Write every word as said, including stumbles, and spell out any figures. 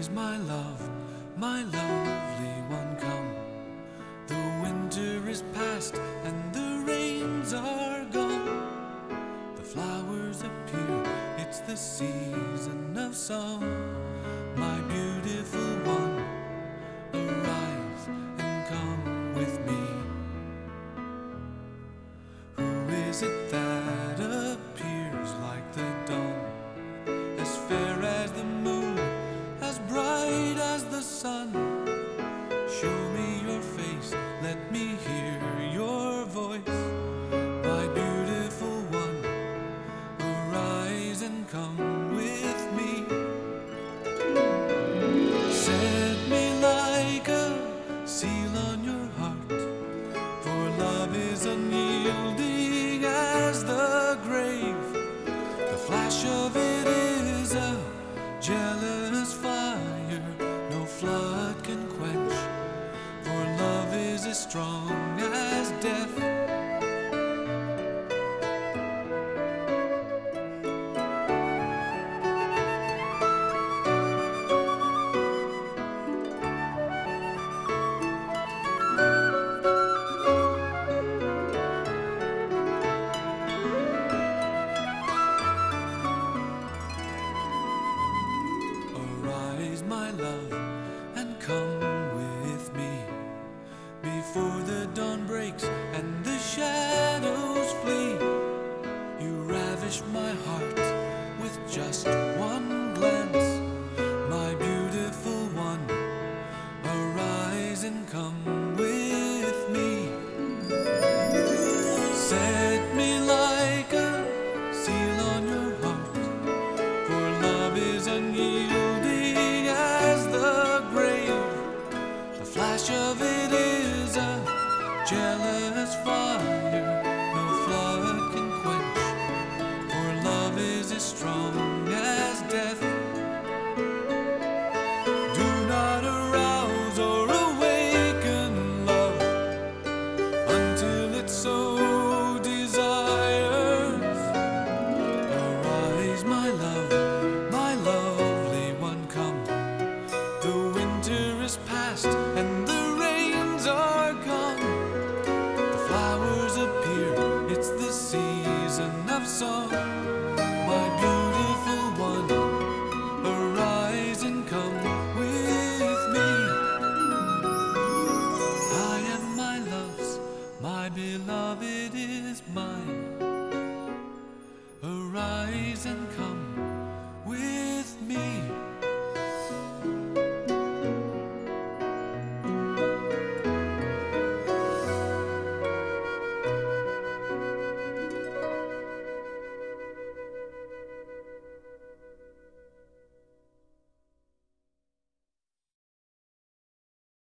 my love, my lovely one, come. The winter is past and the rains are gone. The flowers appear, it's the season of song. My beautiful one, arise and come with me. Who is it that appears like the dawn, as fair as the moon, as bright as the sun? Show me your face, let me hear your voice. My beautiful one, arise and come with me. Set me like a seal on your heart, for love is unyielding as the grave. The flash of it is a jealous fire no flood can quench, for love is as strong